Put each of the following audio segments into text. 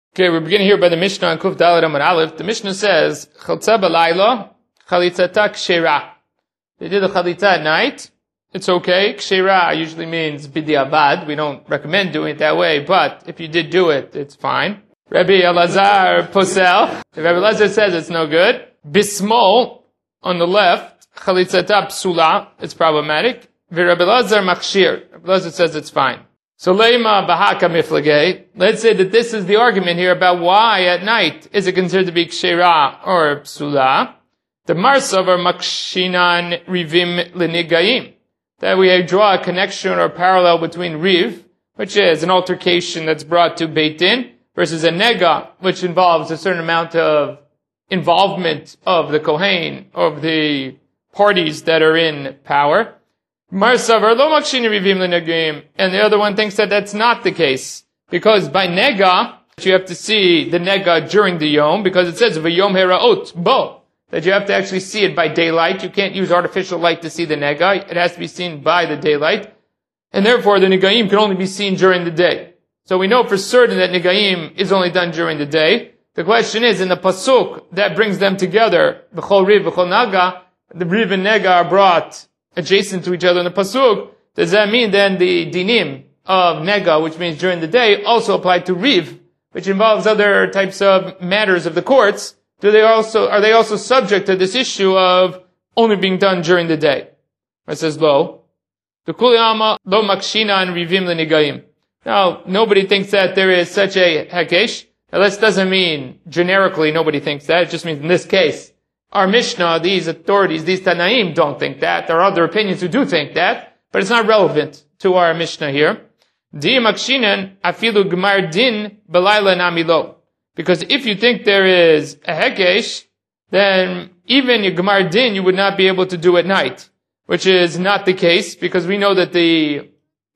Okay, we're beginning here by the Mishnah on Kuf Dalet Amud Aleph. The Mishnah says, Chaltza b'layla, chalitzata kshera. They did the chalitza at night. It's okay. Kshera usually means b'diavad. We don't recommend doing it that way, but if you did do it, it's fine. Rabbi Elazar posel. If Rabbi Elazar says it's no good. Bismol, on the left, chalitzata psula, it's problematic. Rabbi Elazar machshir. Rabbi Elazar says it's fine. So leima bahaka miflagei. Let's say that this is the argument here about why at night is it considered to be kshera or psula. The marsav or makshinan rivim lenigaim. That we draw a connection or parallel between riv, which is an altercation that's brought to Beit Din, versus a nega, which involves a certain amount of involvement of the kohen, of the parties that are in power. Marsavar lo makshin rivim lenegim, and the other one thinks that that's not the case, because by nega you have to see the nega during the yom, because it says v'yom heraot bo, that you have to actually see it by daylight. You can't use artificial light to see the nega; it has to be seen by the daylight, and therefore the negaim can only be seen during the day. So we know for certain that negaim is only done during the day. The question is, in the pasuk that brings them together, v'chol riv v'chol naga, the riv and nega are brought adjacent to each other in the pasuk. Does that mean then the dinim of nega, which means during the day, also apply to riv, which involves other types of matters of the courts? Are they also subject to this issue of only being done during the day? It says lo. The kuliyama lo makshina and rivim lenigaim. Now, nobody thinks that there is such a hekesh. Now, this doesn't mean generically nobody thinks that. It just means in this case, our Mishnah, these authorities, these Tanaim don't think that. There are other opinions who do think that, but it's not relevant to our Mishnah here. Di makshinan afilu gemar din belayla namilo. Because if you think there is a hekesh, then even your gemar din you would not be able to do at night, which is not the case, because we know that the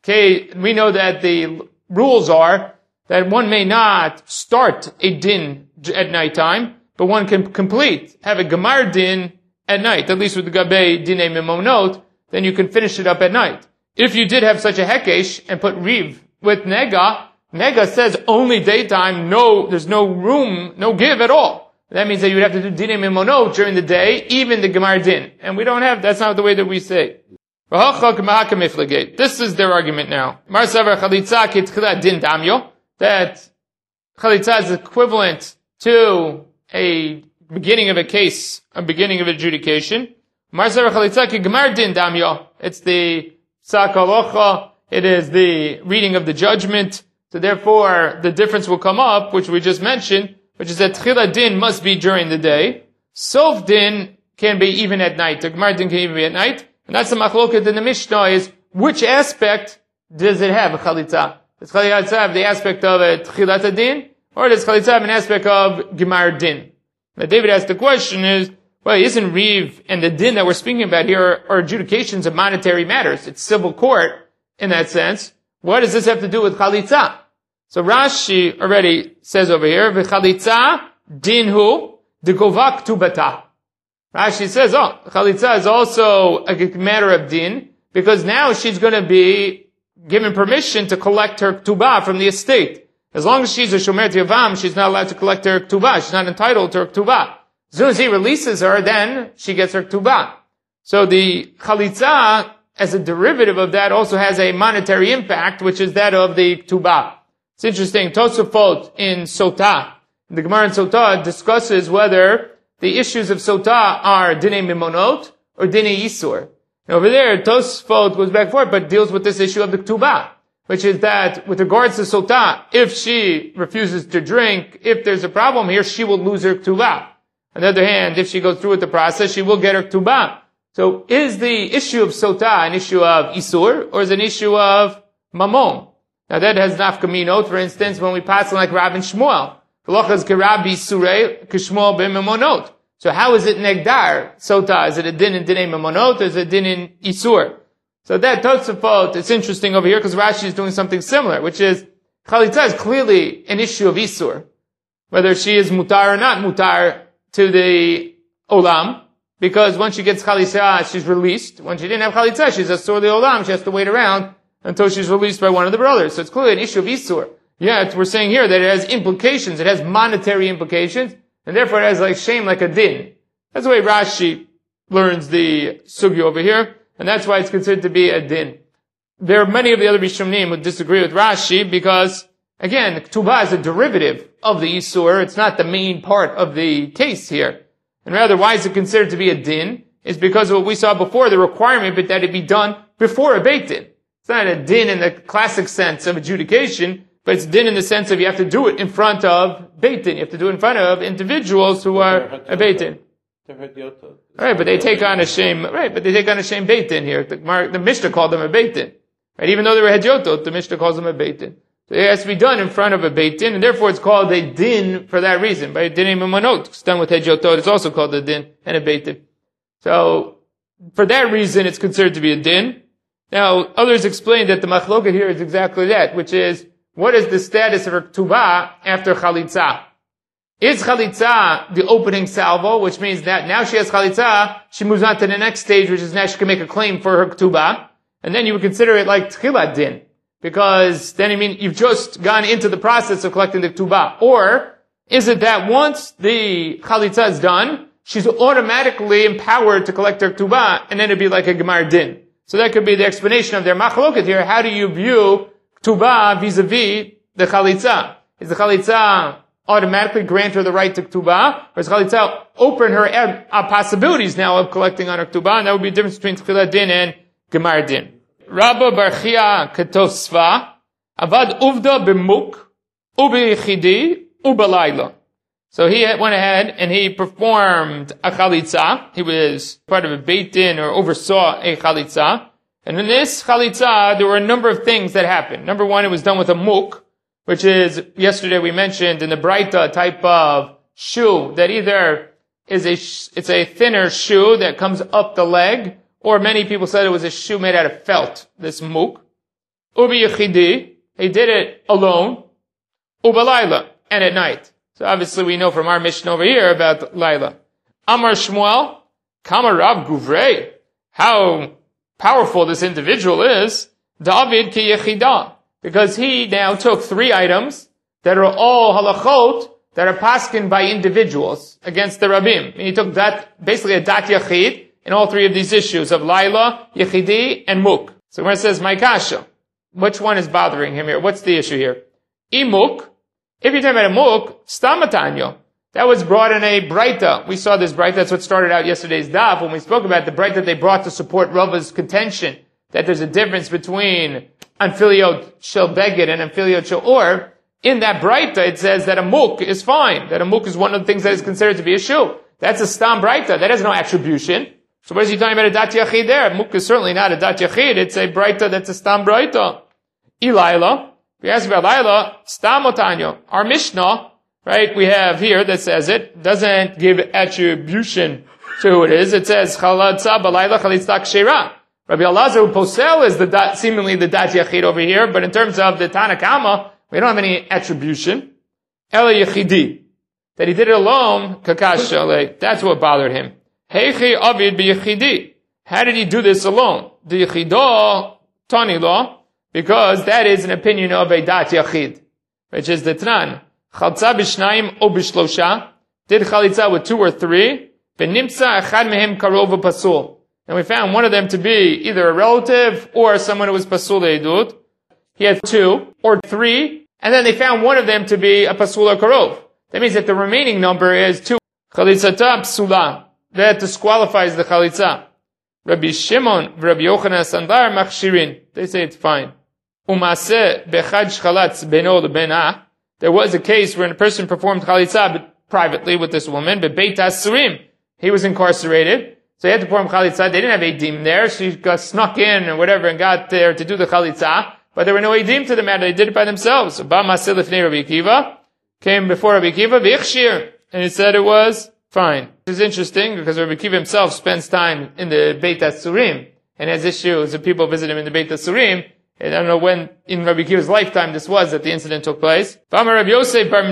rules are that one may not start a din at nighttime, but one can have a gemar din at night, at least with the gabei dinei mimonot, then you can finish it up at night. If you did have such a hekesh and put riv with nega says only daytime, there's no room, no give at all. That means that you would have to do dinei mimonot during the day, even the gemar din. And that's not the way that we say. This is their argument now. That chalitza is equivalent to a beginning of a case, a beginning of adjudication. It's the psak halacha, it is the reading of the judgment. So therefore, the difference will come up, which we just mentioned, which is that tchila din must be during the day. Sof din can be even at night. The gemar din can even be at night. And that's the machloket in the Mishnah is, which aspect does it have, a chalitza? Does chalitza have the aspect of a tchilat din? Or does chalitza have an aspect of gemar din? Now David asked the question is, well, isn't riv and the din that we're speaking about here are adjudications of monetary matters? It's civil court in that sense. What does this have to do with chalitza? So Rashi already says over here, v'chalitza dinhu degovak tubata. Rashi says, chalitza is also a matter of din, because now she's going to be given permission to collect her ktubah from the estate. As long as she's a shomer yavam, she's not allowed to collect her ktubah. She's not entitled to her ktubah. As soon as he releases her, then she gets her ktubah. So the chalitza, as a derivative of that, also has a monetary impact, which is that of the ktubah. It's interesting. Tosafot in Sotah, the Gemara in Sotah discusses whether the issues of Sotah are dinei mimonot or dinei yisur. And over there, Tosfot goes back and forth, but deals with this issue of the ktubah, which is that with regards to Sotah, if she refuses to drink, if there's a problem here, she will lose her ktubah. On the other hand, if she goes through with the process, she will get her ktubah. So is the issue of Sotah an issue of isur, or is it an issue of mamon? Now that has nafkaminot, for instance, when we pass on like Rav and Shmuel. So how is it negdar, sotah? Is it a din in dinei mamonot, or is it a din in isur? So that Tosafot, it's interesting over here, because Rashi is doing something similar, which is, chalitza is clearly an issue of isur. Whether she is mutar or not mutar to the olam, because once she gets chalitza, she's released. When she didn't have chalitza, she's asur the olam, she has to wait around until she's released by one of the brothers. So it's clearly an issue of isur. Yet, we're saying here that it has implications, it has monetary implications, and therefore it has like shame, like a din. That's the way Rashi learns the sugya over here, and that's why it's considered to be a din. There are many of the other Rishonim who disagree with Rashi because, again, Ktubah is a derivative of the Isur. It's not the main part of the case here. And rather, why is it considered to be a din? Is because of what we saw before, the requirement that it be done before a Beit Din. It's not a din in the classic sense of adjudication, but it's din in the sense of you have to do it in front of Beit Din. You have to do it in front of individuals who are a Beit Din. Right, but they take on a shame, right, but they take on a shame Beit Din here. The Mishnah called them a Beit Din. Right, even though they were Hedyotot, the Mishnah calls them a Beit Din. So it has to be done in front of a Beit Din, and therefore it's called a din for that reason. By dinim umanot, it's done with Hedyotot, it's also called a din and a Beit Din. So, for that reason, it's considered to be a din. Now, others explain that the machloka here is exactly that, which is, what is the status of her ktubah after chalitza? Is chalitza the opening salvo, which means that now she has chalitza, she moves on to the next stage, which is now she can make a claim for her ktubah, and then you would consider it like tchilat din, because then you've just gone into the process of collecting the ktubah. Or, is it that once the chalitza is done, she's automatically empowered to collect her ktubah, and then it'd be like a gemar din. So that could be the explanation of their machloket here. How do you view ktubah vis-a-vis the chalitza? Is the chalitza automatically grant her the right to ktubah, or does chalitza open her possibilities now of collecting on her ktubah? And that would be the difference between tchilat din and gemar din. Rabba bar Chia ketosva avad uvda b'muk u'b'yichidi u'b'layla. So he went ahead and he performed a chalitza. He was part of a Beit Din or oversaw a chalitza. And in this chalitza, there were a number of things that happened. Number one, it was done with a muk, which is, yesterday we mentioned in the Braita, type of shoe that either it's a thinner shoe that comes up the leg, or many people said it was a shoe made out of felt, this muk. Ubi yichidi, he did it alone. Ubalayla, and at night. So obviously we know from our mission over here about Laila. Amar Shmuel, Kama Rav Guvrei, how powerful this individual is. David ki yechida, because he now took 3 items that are all halachot that are paskin by individuals against the rabbim. And he took that, basically a dat yachid in all 3 of these issues of Laila, Yechidi, and Muk. So when it says Maikasha, which one is bothering him here? What's the issue here? Imuk, if you're talking about a muk, stamatanyo. That was brought in a braita. We saw this braita. That's what started out yesterday's daf when we spoke about the braita they brought to support Rava's contention that there's a difference between anfiliot shel beged and anfiliot shel or. In that braita, it says that a muk is fine. That a muk is one of the things that is considered to be a shoe. That's a stam braita. That has no attribution. So what is he talking about a dat yachid there? A muk is certainly not a dat yachid. It's a braita that's a stam braita. Ilayla. We ask about Laila, Stam Otanyo. Our Mishnah, right, we have here that says it, doesn't give attribution to who it is. It says, Chalatza Balayla Chalitza Kshera. Rabbi Elazar Posel is seemingly the Dat Yachid over here, but in terms of the Tanakama, we don't have any attribution. Ela Yechidi. That he did it alone, Kakasha, that's what bothered him. Heichi Avid B'Yechidi. How did he do this alone? The Yechidah, Tani law, because that is an opinion of a dat yachid, which is the Tran. Chalza b'shnayim o b'shlosha, did chalitza with 2 or 3, v'nimtza echad mehem karov pasul. And we found one of them to be either a relative or someone who was pasul le'edut. He had 2 or 3, and then they found one of them to be a pasul or karov. That means that the remaining number is 2. Chalitzata psula. That disqualifies the chalitza. Rabbi Shimon, Rabbi Yochanan Sandar machshirin. They say it's fine. Umase bechad shchalatz beno lebenah. There was a case where a person performed chalitza privately with this woman, but beit asurim. He was incarcerated, so he had to perform chalitza. They didn't have edim there. She got snuck in or whatever and got there to do the chalitza, but there were no edim to the matter. They did it by themselves. Ba maseh lifnei Rabbi Akiva came before Rabbi Akiva v'chshir, and he said it was fine. This is interesting because Rabbi Akiva himself spends time in the beit asurim and has issues if people visit him in the beit asurim. And I don't know when in Rabbi Akiva's lifetime this was that the incident took place. But then we have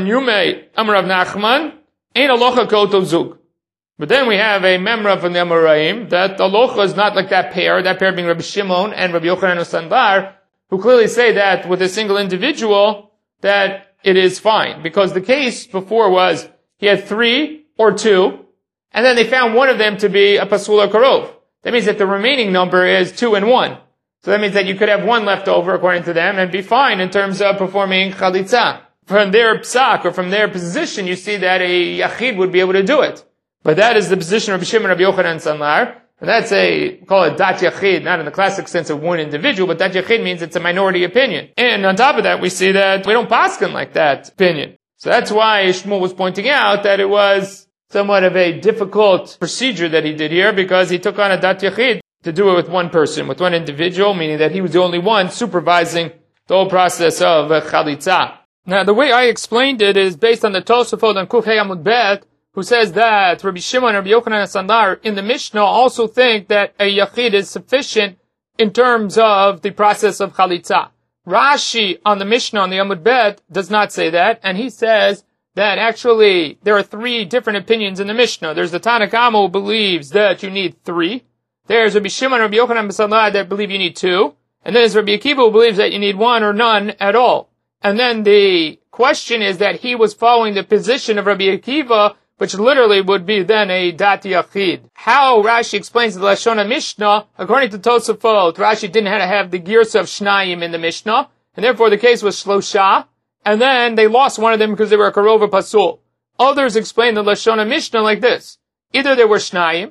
a memra from the Amoraim that the locha is not like that pair being Rabbi Shimon and Rabbi Yochanan Sandar, who clearly say that with a single individual, that it is fine. Because the case before was, he had 3 or 2, and then they found one of them to be a pasul or karov. That means that the remaining number is 2 and 1. So that means that you could have 1 left over according to them and be fine in terms of performing chalitza. From their psak, or from their position, you see that a yachid would be able to do it. But that is the position of Rabbi Shimon, Rabbi Yochanan, and Sanlar. And that's call it dat yachid, not in the classic sense of one individual, but dat yachid means it's a minority opinion. And on top of that, we see that we don't paskin like that opinion. So that's why Shmuel was pointing out that it was somewhat of a difficult procedure that he did here, because he took on a dat yachid to do it with one person, with one individual, meaning that he was the only one supervising the whole process of chalitza. Now, the way I explained it is based on the Tosafot on Kuf Hey Amud Bet, who says that Rabbi Shimon, Rabbi Yochanan, and Sandar in the Mishnah also think that a yachid is sufficient in terms of the process of chalitza. Rashi on the Mishnah on the Amud Bet does not say that, and he says that actually there are 3 different opinions in the Mishnah. There's the Tanna Kama who believes that you need 3. There's Rabbi Shimon, Rabbi Yochanan, and Sandar that believe you need 2. And then there's Rabbi Akiva who believes that you need 1 or none at all. And then the question is that he was following the position of Rabbi Akiva, which literally would be then a dat yachid. How Rashi explains the Lashon Mishnah, according to Tosafot, Rashi didn't have the girsa of Shnayim in the Mishnah, and therefore the case was Shlosha, and then they lost one of them because they were a Karova Pasul. Others explain the Lashon Mishnah like this. Either they were Shnayim,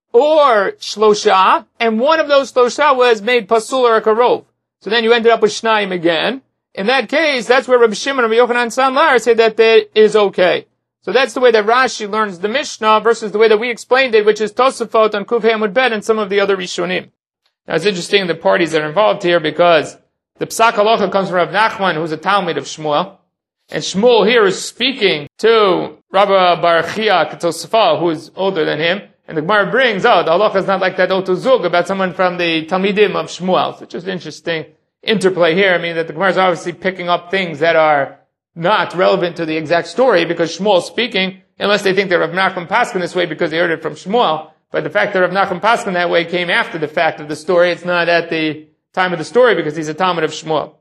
or Shlosha, and one of those Shlosha was made Pasul or a Karov. So then you ended up with Shnayim again. In that case, that's where Rabbi Shimon and Rabbi Yochanan and Sanlar say that is okay. So that's the way that Rashi learns the Mishnah versus the way that we explained it, which is Tosafot on Kuf Hey Amud Bet and some of the other Rishonim. Now it's interesting the parties that are involved here, because the Psak Halacha comes from Rav Nachman, who's a Talmud of Shmuel. And Shmuel here is speaking to Rabbi Bar Chia Tosafah, who is older than him. And the Gemara brings, the Halacha is not like that Otuzug about someone from the Talmidim of Shmuel. So it's just interesting interplay here. I mean, that the Gemara is obviously picking up things that are not relevant to the exact story, because Shmuel is speaking, unless they think that Rav Nachman paskin this way because they heard it from Shmuel. But the fact that Rav Nachman paskin that way came after the fact of the story. It's not at the time of the story because he's a Talmud of Shmuel.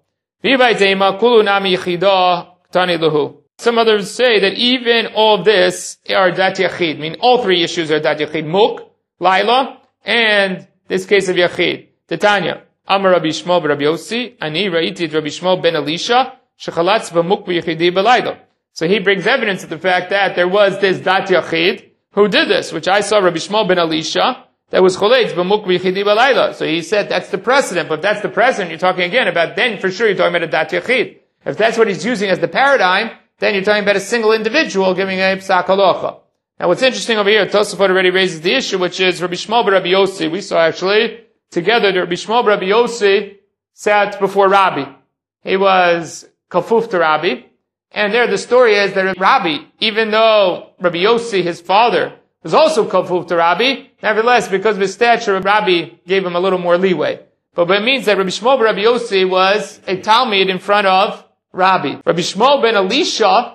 Some others say that even all of this are dat yachid. I mean, all 3 issues are dat yachid. Muk, Laila, and this case of yachid. Titania. Amar Rabbi Shmuel Rabbi Yossi, Ani Ra'iti Rabbi Shmuel ben Elisha, Shechalatz v'muk v'yachidi b'layla. So he brings evidence of the fact that there was this dat yachid who did this, which I saw Rabbi Shmuel ben Elisha, that was choletz v'muk v'yachidi b'layla. So he said that's the precedent, but if that's the precedent, you're talking again about, then for sure you're talking about a dat yachid. If that's what he's using as the paradigm, then you're talking about a single individual giving a psak halacha. Now what's interesting over here, Tosafot already raises the issue, which is Rabbi Shmuel ben Rabbi Yossi. We saw actually together, Rabbi Shmuel Rabbi Yossi sat before Rabbi. He was kafuf to Rabbi. And there the story is that Rabbi, even though Rabbi Yossi, his father, was also kafuf to Rabbi, nevertheless, because of his stature, Rabbi gave him a little more leeway. But it means that Rabbi Shmuel Rabbi Yossi was a Talmud in front of Rabbi. Rabbi Shmuel ben Elisha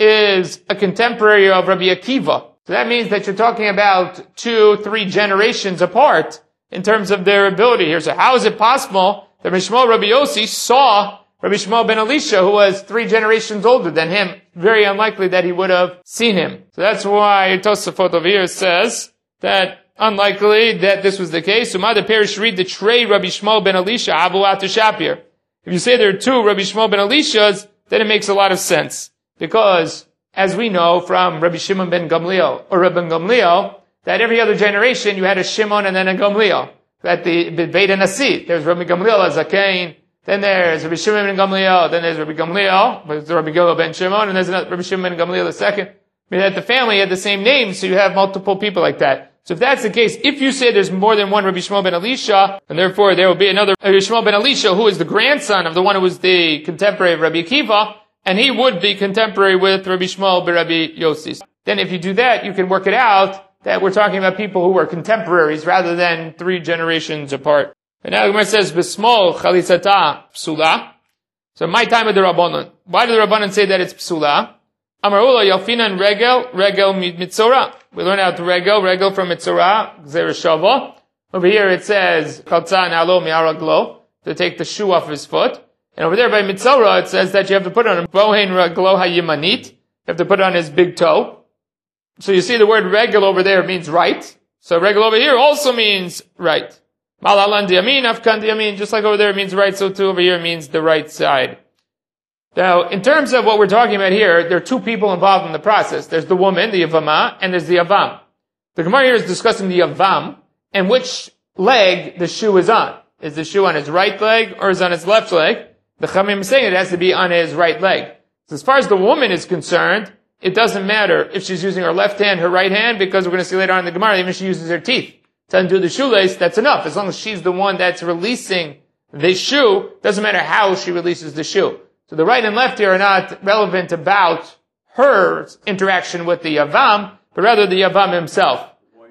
is a contemporary of Rabbi Akiva. So that means that you're talking about 2-3 generations apart in terms of their ability here. So how is it possible that Rabbi Shmuel Rabbi Yossi saw Rabbi Shmuel ben Elisha, who was 3 generations older than him? Very unlikely that he would have seen him. So that's why Tosafot over here says that unlikely that this was the case. Umad Perish read the Trey Rabbi Shmuel ben Elisha Abu Atu Shapir. If you say there are 2 Rabbi Shmuel ben Elishas, then it makes a lot of sense. Because, as we know from Rabbi Shimon ben Gamliel, or Rabbi Gamliel, that every other generation you had a Shimon and then a Gamliel. That the Beit Nasi, there's Rabbi Gamliel as Zakain, then there's Rabbi Shimon ben Gamliel, then there's Rabbi Gamliel, there's Rabbi Gamliel ben Shimon, and there's Rabbi Shimon ben Gamliel the second. I mean, that the family had the same name, so you have multiple people like that. So if that's the case, if you say there's more than one Rabbi Shmuel ben Elisha, and therefore there will be another Rabbi Shmuel ben Elisha who is the grandson of the one who was the contemporary of Rabbi Akiva, and he would be contemporary with Rabbi Shmuel ben Rabbi Yossi. Then if you do that, you can work it out that we're talking about people who were contemporaries rather than 3 generations apart. And now the Gemara says, B'smol chalitzata psula. So my time of the Rabbanon. Why do the Rabbanon say that it's psula? Amarula yalfinan regel mitzora. We learn out regel from mitzora, zereshava. Over here it says, chaltza nalo mi'araglo, to take the shoe off his foot. And over there by Mitzora, it says that you have to put on a bohen raglo hayimanit. You have to put it on his big toe. So you see the word regel over there means right. So regel over here also means right. Malalan diyamin, afkan diyamin, just like over there it means right, so too over here it means the right side. Now, in terms of what we're talking about here, there are two people involved in the process. There's the woman, the Yavama, and there's the Yavam. The Gemara here is discussing the Yavam and which leg the shoe is on. Is the shoe on his right leg or is it on his left leg? The Chamim is saying it has to be on his right leg. So as far as the woman is concerned, it doesn't matter if she's using her left hand, her right hand, because we're going to see later on in the Gemara, even if she uses her teeth to undo the shoelace, that's enough. As long as she's the one that's releasing the shoe, doesn't matter how she releases the shoe. So the right and left here are not relevant about her interaction with the Yavam, but rather the Yavam himself.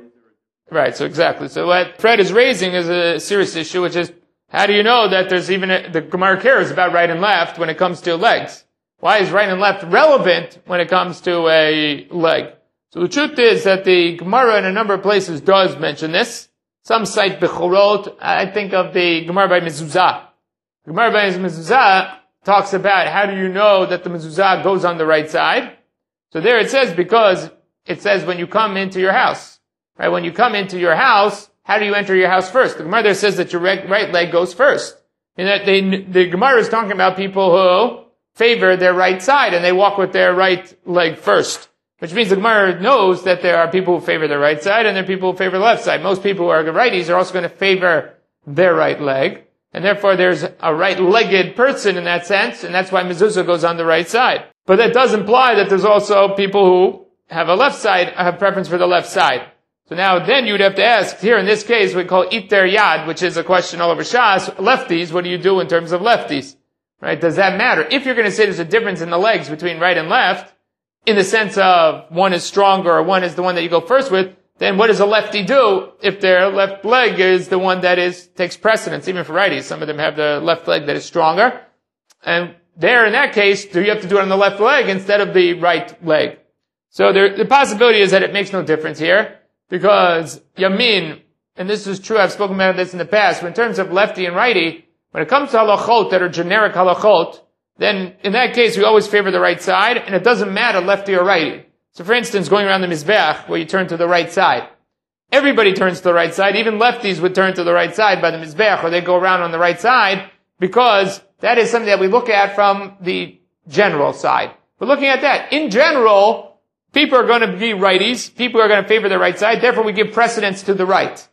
Right, so exactly. So what Fred is raising is a serious issue, which is, how do you know that there's even the Gemara cares about right and left when it comes to legs? Why is right and left relevant when it comes to a leg? So the truth is that the Gemara in a number of places does mention this. Some cite Bechorot. I think of the Gemara by Mezuzah. The Gemara by Mezuzah talks about how do you know that the Mezuzah goes on the right side. So there it says, because it says when you come into your house. Right? When you come into your house, how do you enter your house first? The Gemara there says that your right leg goes first. And that the Gemara is talking about people who favor their right side and they walk with their right leg first. Which means the Gemara knows that there are people who favor their right side and there are people who favor the left side. Most people who are righties are also going to favor their right leg. And therefore there's a right-legged person in that sense, and that's why mezuzah goes on the right side. But that does imply that there's also people who have a left side, have preference for the left side. So now then you'd have to ask, here in this case we call iter yad, which is a question all over Shas, lefties, what do you do in terms of lefties? Right? Does that matter? If you're going to say there's a difference in the legs between right and left, in the sense of one is stronger or one is the one that you go first with, then what does a lefty do if their left leg is the one that takes precedence, even for righties? Some of them have the left leg that is stronger. And there, in that case, do you have to do it on the left leg instead of the right leg? So the possibility is that it makes no difference here, because yamin, and this is true, I've spoken about this in the past, but in terms of lefty and righty, when it comes to halachot that are generic halachot, then in that case we always favor the right side, and it doesn't matter lefty or righty. So for instance, going around the Mizbeach, where you turn to the right side. Everybody turns to the right side, even lefties would turn to the right side by the Mizbeach, or they go around on the right side, because that is something that we look at from the general side. We're looking at that. In general, people are going to be righties, people are going to favor the right side, therefore we give precedence to the right.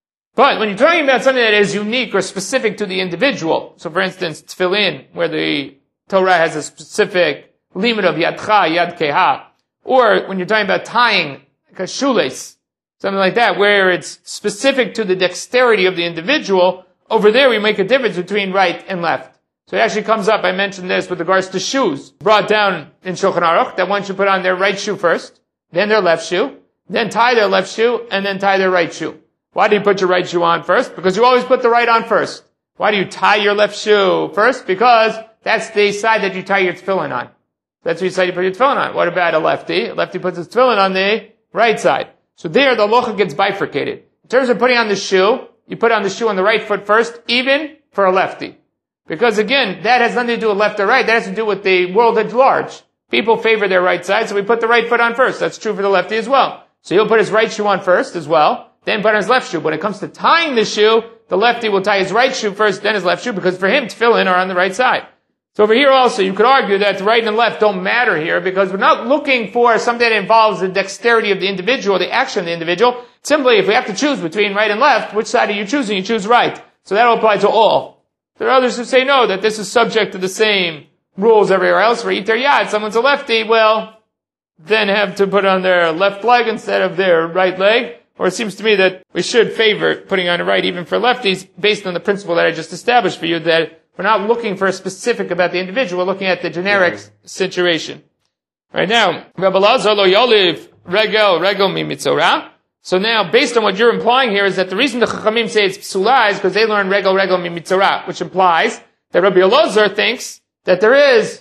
But when you're talking about something that is unique or specific to the individual, so for instance, tefillin, where the Torah has a specific limit of yadcha, yad keha, or when you're talking about tying, like a shoelace, something like that, where it's specific to the dexterity of the individual, over there we make a difference between right and left. So it actually comes up, I mentioned this with regards to shoes, brought down in Shulchan Aruch, that one should put on their right shoe first, then their left shoe, then tie their left shoe, and then tie their right shoe. Why do you put your right shoe on first? Because you always put the right on first. Why do you tie your left shoe first? Because that's the side that you tie your tefillin on. That's what you say you put your tefillin on. What about a lefty? A lefty puts his tefillin on the right side. So there the halacha gets bifurcated. In terms of putting on the shoe, you put on the shoe on the right foot first, even for a lefty. Because again, that has nothing to do with left or right. That has to do with the world at large. People favor their right side, so we put the right foot on first. That's true for the lefty as well. So he'll put his right shoe on first as well, then put on his left shoe. When it comes to tying the shoe, the lefty will tie his right shoe first, then his left shoe, because for him, tefillin are on the right side. So over here also, you could argue that the right and left don't matter here, because we're not looking for something that involves the dexterity of the individual, the action of the individual. Simply, if we have to choose between right and left, which side are you choosing? You choose right. So that will apply to all. There are others who say no, that this is subject to the same rules everywhere else. For iter yad, someone's a lefty, well, then have to put on their left leg instead of their right leg. Or it seems to me that we should favor putting on a right even for lefties, based on the principle that I just established for you, that we're not looking for a specific about the individual, we're looking at the generic situation. Right now, Rabbi Lazar lo yoliv regel mi mitzorah. So now, based on what you're implying here, is that the reason the Chachamim say it's psula is because they learn regel mi mitzorah, which implies that Rabbi Elazar thinks that there is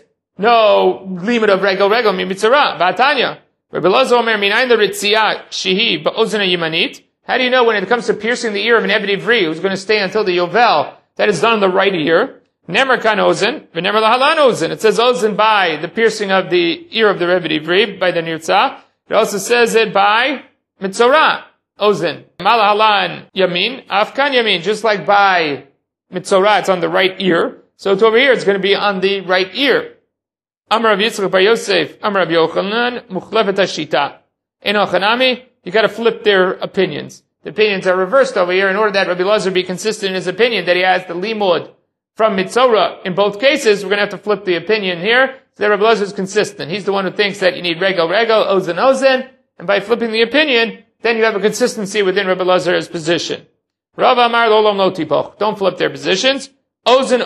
no limit of regel mi mitzorah. Ba'atanya. Rabbi Elazar omer minayin the ritziyah shihi ba'ozena yimanit. How do you know when it comes to piercing the ear of an Eved Ivri who's going to stay until the Yovel, that is done on the right ear? Nemer kan ozen, v'nemer lahalan ozen. It says ozen by the piercing of the ear of the Rebbe Ivri, by the nirtzah. It also says it by mitzorah, ozen. Malahalan yamin, afkan yamin, just like by mitzorah, it's on the right ear. So it's over here, it's going to be on the right ear. Amar Rav Yitzchak bar Yosef, Amar Rav Yochanan, muchlefet hashita. Eno chanami, you got to flip their opinions. The opinions are reversed over here in order that Rabbi Elazar be consistent in his opinion that he has the limud from mitzorah. In both cases, we're going to have to flip the opinion here so that Rabbi Elazar is consistent. He's the one who thinks that you need regel, ozen, ozen, and by flipping the opinion, then you have a consistency within Rabbi Elazar's position. Rav Amar lo lo tipoch. Don't flip their positions. Ozen,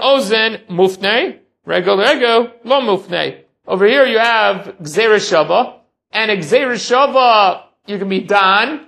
mufnei. Regel, lo mufnei. Over here you have gzeira shava, and a gzeira shava, you can be done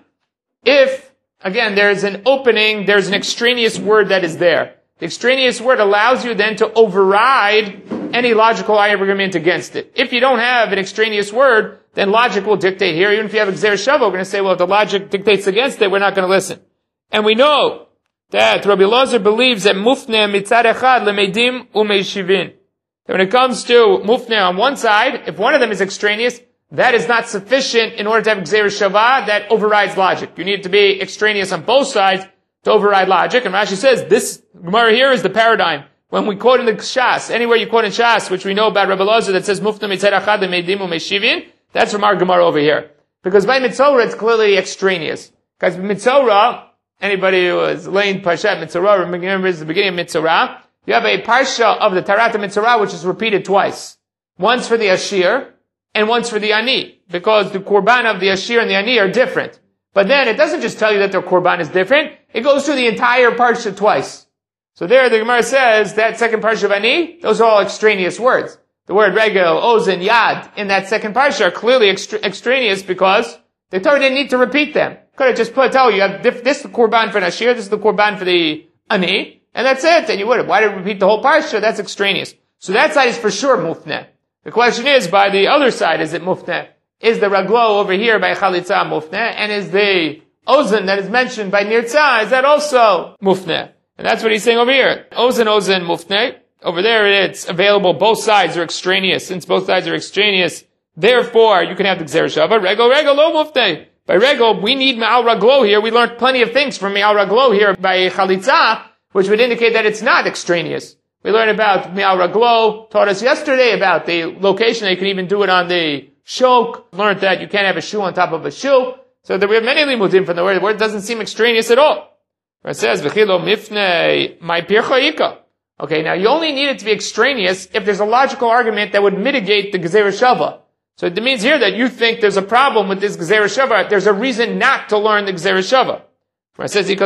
if, again, there's an opening, there's an extraneous word that is there. The extraneous word allows you then to override any logical argument against it. If you don't have an extraneous word, then logic will dictate here. Even if you have a gzeira shava, we're going to say, well, if the logic dictates against it, we're not going to listen. And we know that Rabbi Elazar believes that mufne mitzad echad lemedim umeishivin. When it comes to mufne on one side, if one of them is extraneous, that is not sufficient in order to have gzeira shava that overrides logic. You need to be extraneous on both sides to override logic. And Rashi says this Gemara here is the paradigm. When we quote in the Shas, anywhere you quote in Shas, which we know about Rabbi Elazar that says mufne mitzad echad lemedim umeishivin, that's from our Gemara over here. Because by mitzorah it's clearly extraneous. Because mitzorah, anybody who has learned Parshat Mitzorah, remembers the beginning of Mitzorah, you have a parsha of the Tarat Mitzorah which is repeated twice. Once for the Ashir, and once for the Ani. Because the Korban of the Ashir and the Ani are different. But then it doesn't just tell you that their Korban is different, it goes through the entire parsha twice. So there the Gemara says that second parsha of Ani, those are all extraneous words. The word regel, ozen, yad in that second parsha are clearly extraneous because the Torah didn't need to repeat them. Could have just tell you have this is the Korban for Nashir, this is the Korban for the Ani, and that's it, and you would have. Why did it repeat the whole parsha? That's extraneous. So that side is for sure mufneh. The question is, by the other side, is it mufneh? Is the raglo over here by chalitza mufneh? And is the ozen that is mentioned by nirtzah, is that also mufneh? And that's what he's saying over here. Ozen, mufneh. Over there it's available, both sides are extraneous. Since both sides are extraneous, therefore you can have the gzeira shava, regel, lo mufneh. By regel, we need Me'al Raglo here. We learned plenty of things from Me'al Raglo here by Chalitza, which would indicate that it's not extraneous. We learned about Me'al Raglo, taught us yesterday about the location. You can even do it on the shok. Learned that you can't have a shoe on top of a shoe. So that we have many limudim from the word. The word doesn't seem extraneous at all. It says, V'chilo mifnei my pircha. Okay, now you only need it to be extraneous if there's a logical argument that would mitigate the Gzeira Shava. So it means here that you think there's a problem with this Gzeira Shava. There's a reason not to learn the Gzeira Shava. It says, the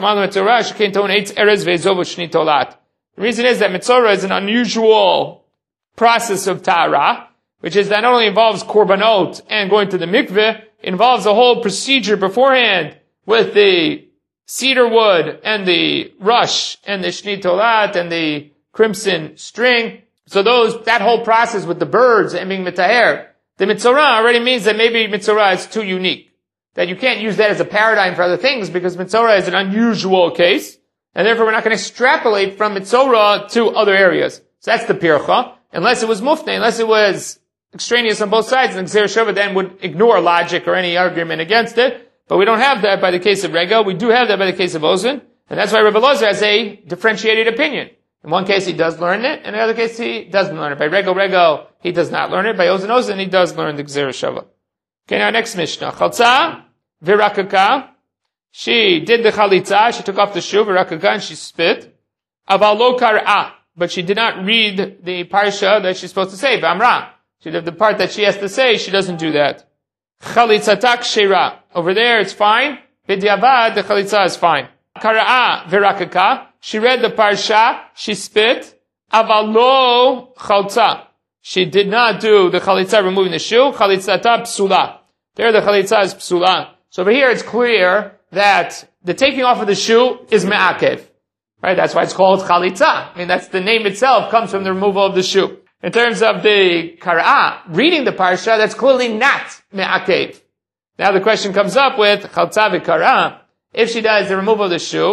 reason is that Mitzorah is an unusual process of Ta'ara, which is that not only involves korbanot and going to the mikveh, it involves a whole procedure beforehand with the cedar wood and the rush and the shnei tolat and the crimson string. So that whole process with the birds and being mitaher, the Mitzorah already means that maybe Mitzorah is too unique. That you can't use that as a paradigm for other things because Mitzorah is an unusual case, and therefore we're not going to extrapolate from Mitzorah to other areas. So that's the pircha. Unless it was mufnei, unless it was extraneous on both sides, and the Gzeira Shava then would ignore logic or any argument against it. But we don't have that by the case of regel. We do have that by the case of ozen. And that's why Rabbi Elazar has a differentiated opinion. In one case he does learn it, in the other case he doesn't learn it. By regel, he does not learn it. By ozen, he does learn the Gzeira Shava. Okay, now next Mishnah. Chalza v'rakaka. She did the chalitza, she took off the shoe, v'rakaka, and she spit. Aval lo kar'a. But she did not read the parsha that she's supposed to say, v'amra. The part that she has to say, she doesn't do that. Chalitzatak sheira. Over there, it's fine. B'diavad, the chalitza is fine. Kara'a v'rakaka. She read the parsha, she spit. Aval lo chalza. She did not do the chalitza removing the shoe. Chalitzata psula. There, the chalitza is psula. So over here, it's clear that the taking off of the shoe is me'akev. Right? That's why it's called chalitza. I mean, that's the name itself comes from the removal of the shoe. In terms of the kara'ah, reading the parsha, that's clearly not me'akev. Now the question comes up with chalitza v'kara'ah. If she does the removal of the shoe,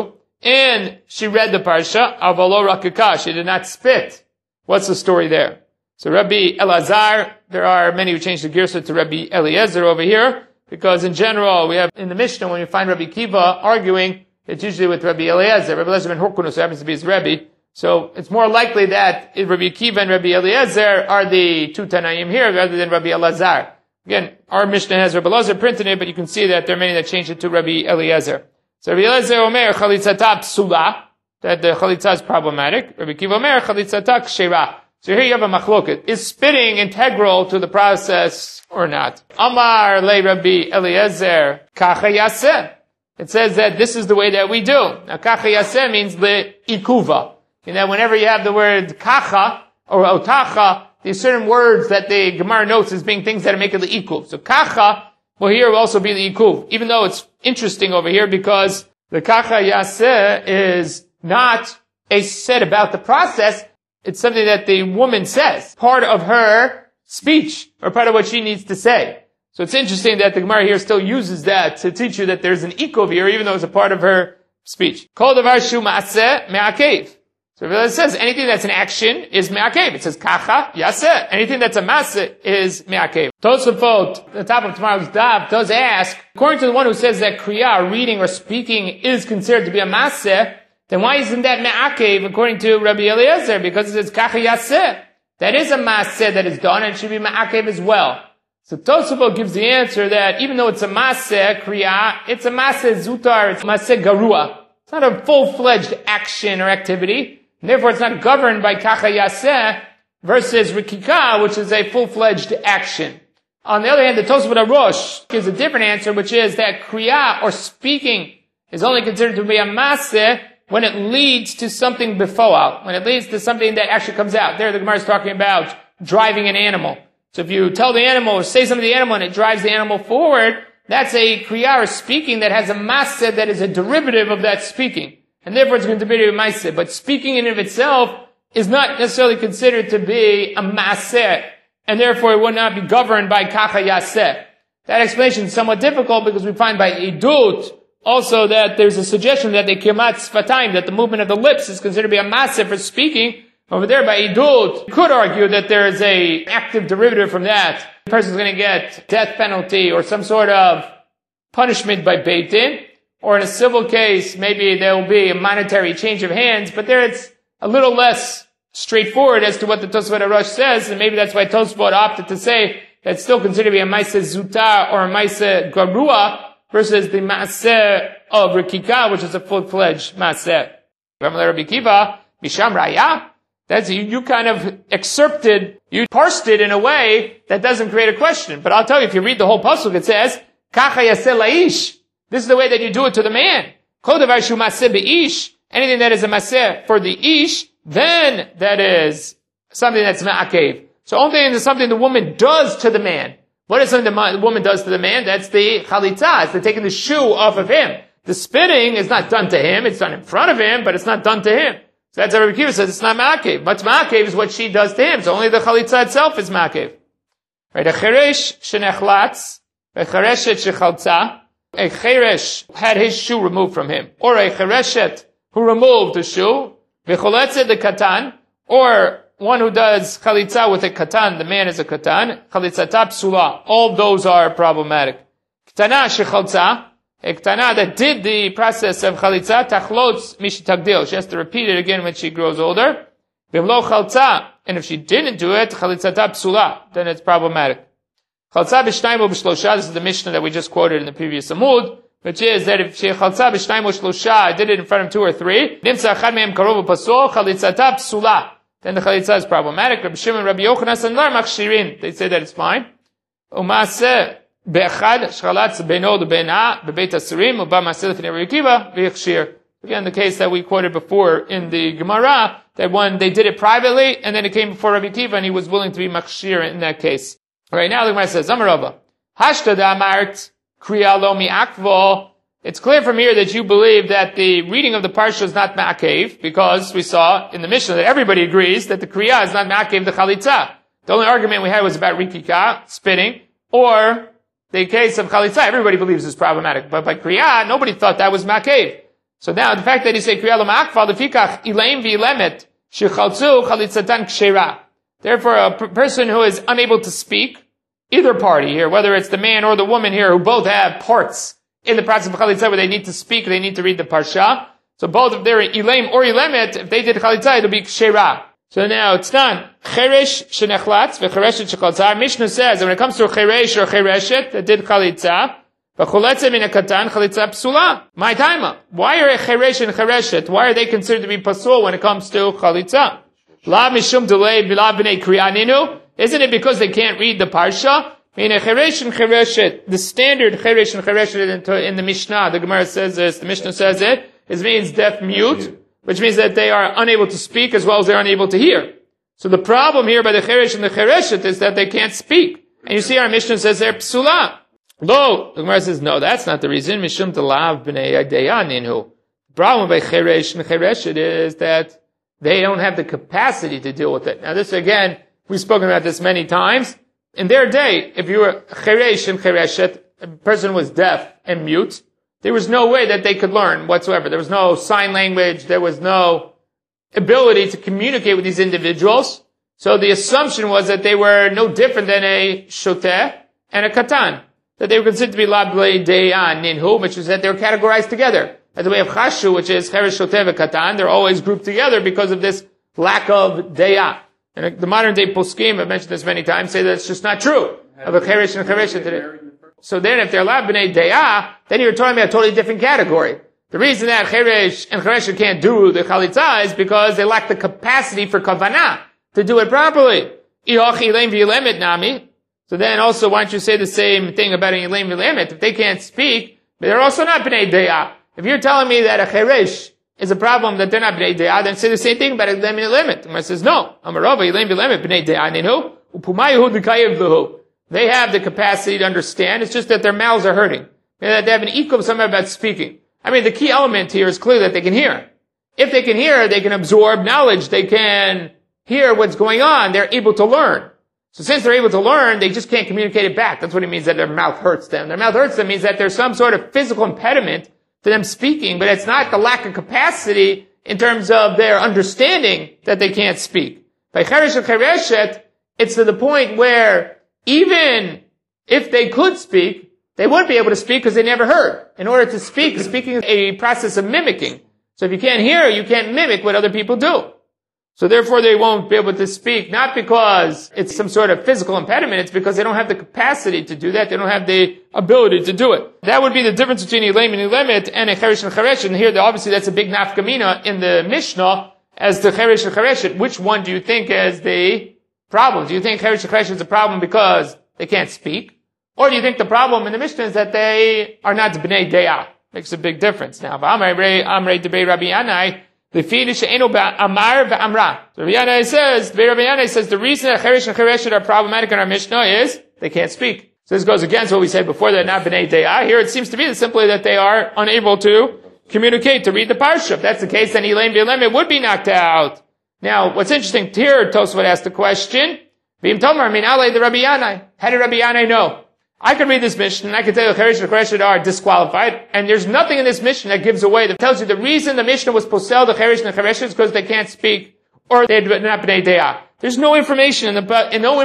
and she read the parsha, avalo rakaka, she did not spit. What's the story there? So Rabbi Elazar, there are many who changed the girsa to Rabbi Eliezer over here, because in general, we have in the Mishnah, when you find Rabbi Kiva arguing, it's usually with Rabbi Eliezer. Rabbi Eliezer ben Hurkunus, who happens to be his Rebbe. So it's more likely that Rabbi Kiva and Rabbi Eliezer are the two Tanaim here, rather than Rabbi Elazar. Again, our Mishnah has Rabbi Elazar printed it, but you can see that there are many that changed it to Rabbi Eliezer. So Rabbi Eliezer Omer, chalitzata psula, that the chalitza is problematic. Rabbi Kiva Omer, chalitzata kshera. So here you have a machloket. Is spitting integral to the process or not? Amar le Rabbi Eliezer, kacha yaseh. It says that this is the way that we do. Now kacha yaseh means the ikuva. And that whenever you have the word kacha or otacha, there's certain words that the Gemara notes as being things that make it the ikuv. So kacha will here also be the ikuv. Even though it's interesting over here because the kacha yaseh is not a said about the process. It's something that the woman says, part of her speech, or part of what she needs to say. So it's interesting that the Gemara here still uses that to teach you that there's an ikov here, even though it's a part of her speech. Kol davar shu ma'aseh me'akev. So it says anything that's an action is me'akev. It says kacha yaseh. Anything that's a maseh is me'akev. Tosafot, the top of tomorrow's daf, does ask, according to the one who says that kriya, reading or speaking, is considered to be a maseh, then why isn't that me'akev according to Rabbi Eliezer? Because it says kacha yaseh. That is a maseh that is done and it should be me'akev as well. So Tosafot gives the answer that even though it's a maseh kriya, it's a maseh zutar, it's maseh garua. It's not a full-fledged action or activity. And therefore it's not governed by kacha yaseh versus rikika, which is a full-fledged action. On the other hand, the Tosafot Arosh gives a different answer, which is that kriya or speaking is only considered to be a maseh when it leads to something befoal, when it leads to something that actually comes out. There the Gemara is talking about driving an animal. So if you tell the animal or say something to the animal and it drives the animal forward, that's a kriya or speaking that has a maseh that is a derivative of that speaking. And therefore it's going to be a maseh. But speaking in and of itself is not necessarily considered to be a maseh. And therefore it would not be governed by kacha yaseh. That explanation is somewhat difficult because we find by idut also that there's a suggestion that the kimat sfatayim, that the movement of the lips is considered to be a maseh for speaking. Over there by idut, you could argue that there is a active derivative from that. The person's going to get death penalty or some sort of punishment by Beit Din. Or in a civil case, maybe there will be a monetary change of hands, but there it's a little less straightforward as to what the Tosafot Arosh says, and maybe that's why Tosafot opted to say that's still considered to be a Maaseh Zutar or a Maaseh Garua versus the Maaseh of Rikika, which is a full-fledged Maaseh. Rabbi Kiva, Misham Raya, that's, you kind of excerpted, you parsed it in a way that doesn't create a question. But I'll tell you, if you read the whole pasuk, it says, Kacha Yaseh Laish. This is the way that you do it to the man. Kol davar shu maseh be'ish. Anything that is a maseh for the ish, then that is something that's ma'akev. So only thing is something the woman does to the man. What is something the woman does to the man? That's the chalitza. It's the taking the shoe off of him. The spitting is not done to him. It's done in front of him, but it's not done to him. So that's what Rabbi Kiva says. It's not ma'akev. What's ma'akev is what she does to him. So only the chalitza itself is ma'akev. Right? A cheresh shenechlatz, a chereshet shechaltza. A cheresh had his shoe removed from him, or a chereshet who removed the shoe, v'choletzet the katan, or one who does chalitza with a katan, the man is a katan, chalitzata psula. All those are problematic. Ktana shechaltza, a ktana that did the process of chalitza, tachlotz mishitagdil. She has to repeat it again when she grows older. V'imlo chaltza, and if she didn't do it, chalitzata psula, then it's problematic. Chaltza b'shnayim u b'shlosha, this is the Mishnah that we just quoted in the previous Amud, which is that if she chaltza b'shnayim u b'shlosha, did it in front of two or three, nimtza achad mehem karov u'pasol, chalitzata psula. Then the chalitza is problematic. Rabbi Shimon, Rabbi Yochanan, Sanlar machshirin. They say that it's fine. U'maaseh be'echad, shchalatz beno d'bena, bebeit asirim, u'ba maaseh l'fnei Rabbi Akiva, v'yichshir. Again, the case that we quoted before in the Gemara, that when they did it privately, and then it came before Rabbi Akiva, and he was willing to be machshir in that case. Right now, the Gemara says, Amarava, Hashta da'amart kriya lo mi'akvo. It's clear from here that you believe that the reading of the parsha is not ma'akev, because we saw in the Mishnah that everybody agrees that the kriya is not ma'akev the chalitza. The only argument we had was about rikika, spitting, or the case of chalitza, everybody believes is problematic. But by kriya, nobody thought that was ma'akev. So now the fact that you say kriya l'ma'akval lefikach ilaim v'ilemet shechaltzu chalitzatan kshera. Therefore, a person who is unable to speak, either party here, whether it's the man or the woman here, who both have parts in the process of chalitza where they need to speak, they need to read the parsha. So both if they're ilaim or ilemet, if they did chalitza, it'll be kshera. So now it's done. Cheresh shenechlatz v'chereshet shechaltzah. Mishnah says that when it comes to cheresh or chereshet that did chalitza, v'chuletze min hakatan chalitza psula. My time. Why are cheresh and chereshet? Why are they considered to be pasul when it comes to chalitza? La mishum delay bila b'nei kriyaninu. Isn't it because they can't read the parsha? In a cheresh and chereshet, the standard cheresh and chereshet in the Mishnah, the Gemara says this, the Mishnah says it means deaf mute, which means that they are unable to speak as well as they're unable to hear. So the problem here by the cheresh and the chereshet is that they can't speak. And you see our Mishnah says they're psula. Though, the Gemara says, no, that's not the reason. Mishum delav b'nei dayaninu. The problem by cheresh and chereshet is that they don't have the capacity to deal with it. Now this again, we've spoken about this many times. In their day, if you were cheresh and chereshet, a person was deaf and mute, there was no way that they could learn whatsoever. There was no sign language. There was no ability to communicate with these individuals. So the assumption was that they were no different than a shoteh and a katan. That they were considered to be lablei deyan ninhu, which is that they were categorized together. As the way of chashu, which is cheresh, shoteh, and katan, they're always grouped together because of this lack of deya. And the modern day poskim, I've mentioned this many times, say that it's just not true of a cheresh and a chereshet today. So then if they're allowed b'nei deya, then you're talking about a totally different category. The reason that cheresh and chereshet can't do the chalitza is because they lack the capacity for kavanah to do it properly. So then also, why don't you say the same thing about an ilaim v'lemet? If they can't speak, but they're also not b'nei deya. If you're telling me that a cheresh is a problem that they're not b'nei deya, then say the same thing about ilaim v'lemet. The Gemara says, no. Amarava ilaim v'lemet b'nei deya ninu, upumayu d'kayev v'hu. They have the capacity to understand. It's just that their mouths are hurting. They have an equal something about speaking. I mean, the key element here is clear that they can hear. If they can hear, they can absorb knowledge. They can hear what's going on. They're able to learn. So since they're able to learn, they just can't communicate it back. That's what it means that their mouth hurts them. Their mouth hurts them means that there's some sort of physical impediment to them speaking, but it's not the lack of capacity in terms of their understanding that they can't speak. By cheresh and chereshet, it's to the point where even if they could speak, they wouldn't be able to speak because they never heard. In order to speak, speaking is a process of mimicking. So if you can't hear, you can't mimic what other people do. So therefore they won't be able to speak, not because it's some sort of physical impediment, it's because they don't have the capacity to do that, they don't have the ability to do it. That would be the difference between ilaim and ilemet and a cheresh and chereshet. And here, obviously, that's a big nafkamina in the Mishnah as the cheresh and chereshet. Which one do you think is the problem? Do you think cheresh and chereshet is a problem because they can't speak? Or do you think the problem in the Mishnah is that they are not b'nei deya? Makes a big difference. Now, Amrei debei Rabbi Yanai, the Fidish Eno Amar v'Amra. So Rabbi Yanai says the reason that cheresh and chereshet are problematic in our Mishnah is they can't speak. So this goes against what we said before, they're not b'nei deya. Here it seems to be simply that they are unable to communicate, to read the parsha. If that's the case, then ilaim v'lemet would be knocked out. Now, what's interesting here, Tosfot asked the question, V'im Tomar min alei the Rabbi Yanai. How did Rabbi Yanai know? I could read this Mishnah and I could tell you cheresh and chereshet are disqualified, and there's nothing in this Mishnah that gives away, that tells you the reason the Mishnah was posel the cheresh and chereshet is because they can't speak, or they're not b'nei deya. There's no information in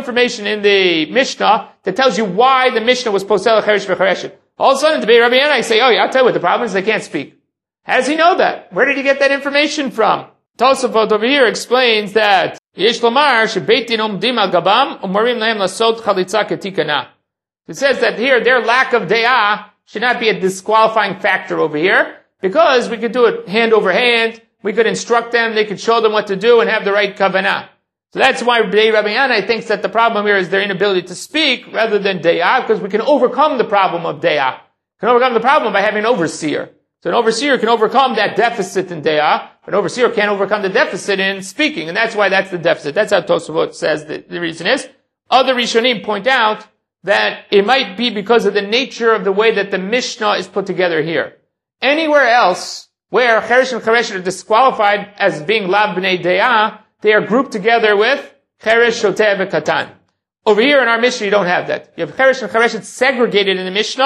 the Mishnah that tells you why the Mishnah was posel the cheresh and chereshet. All of a sudden, the Rabbi Yanai say, oh yeah, I'll tell you what the problem is, they can't speak. How does he know that? Where did he get that information from? Tosafot over here explains that Yesh lomar shebeit din omdim al gabam umorim lahem lasot chalitza ketikana. It says that here their lack of de'ah should not be a disqualifying factor over here, because we could do it hand over hand, we could instruct them, they could show them what to do and have the right kavanah. So that's why Rabbi Yanai thinks that the problem here is their inability to speak rather than de'ah, because we can overcome the problem of de'ah. We can overcome the problem by having an overseer. So an overseer can overcome that deficit in de'ah, but an overseer can't overcome the deficit in speaking, and that's why that's the deficit. That's how Tosafot says the reason is. Other Rishonim point out that it might be because of the nature of the way that the Mishnah is put together here. Anywhere else where cheresh and chereshet are disqualified as being lav b'nei de'ah, they are grouped together with cheresh, shoteh, v'katan. Over here in our Mishnah, you don't have that. You have cheresh and chereshet segregated in the Mishnah,